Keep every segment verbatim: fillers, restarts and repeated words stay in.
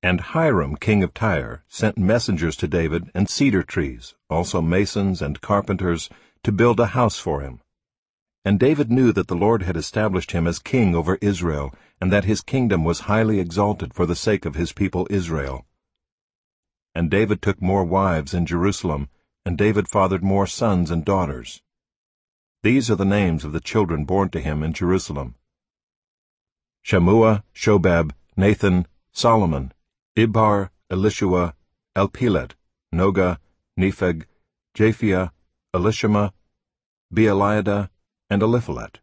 And Hiram king of Tyre sent messengers to David and cedar trees, also masons and carpenters, to build a house for him. And David knew that the Lord had established him as king over Israel, and that his kingdom was highly exalted for the sake of his people Israel. And David took more wives in Jerusalem, and David fathered more sons and daughters. These are the names of the children born to him in Jerusalem: Shammua, Shobab, Nathan, Solomon, Ibhar, Elishua, Elpelet, Noga, Nepheg, Japhia, Elishama, Beeliada, and Eliphalet.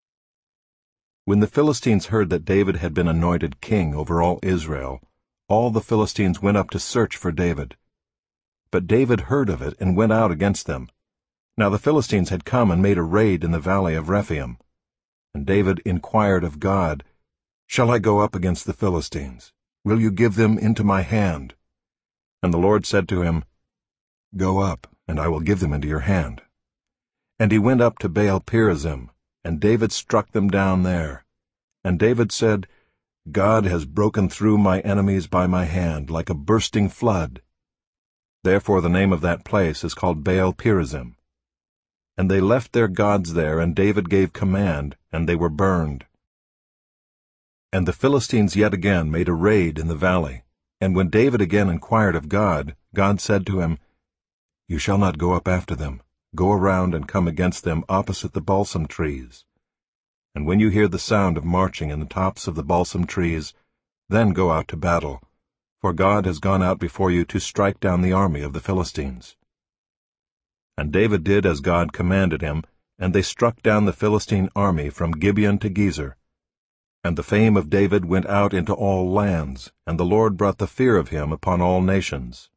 When the Philistines heard that David had been anointed king over all Israel, all the Philistines went up to search for David. But David heard of it and went out against them. Now the Philistines had come and made a raid in the valley of Rephaim. And David inquired of God, "Shall I go up against the Philistines? Will you give them into my hand?" And the Lord said to him, "Go up, and I will give them into your hand." And he went up to Baal-perazim, and David struck them down there. And David said, "God has broken through my enemies by my hand, like a bursting flood." Therefore the name of that place is called Baal-perazim. And they left their gods there, and David gave command, and they were burned. And the Philistines yet again made a raid in the valley. And when David again inquired of God, God said to him, "You shall not go up after them. Go around and come against them opposite the balsam trees. And when you hear the sound of marching in the tops of the balsam trees, then go out to battle, for God has gone out before you to strike down the army of the Philistines." And David did as God commanded him, and they struck down the Philistine army from Gibeon to Gezer. And the fame of David went out into all lands, and the Lord brought the fear of him upon all nations.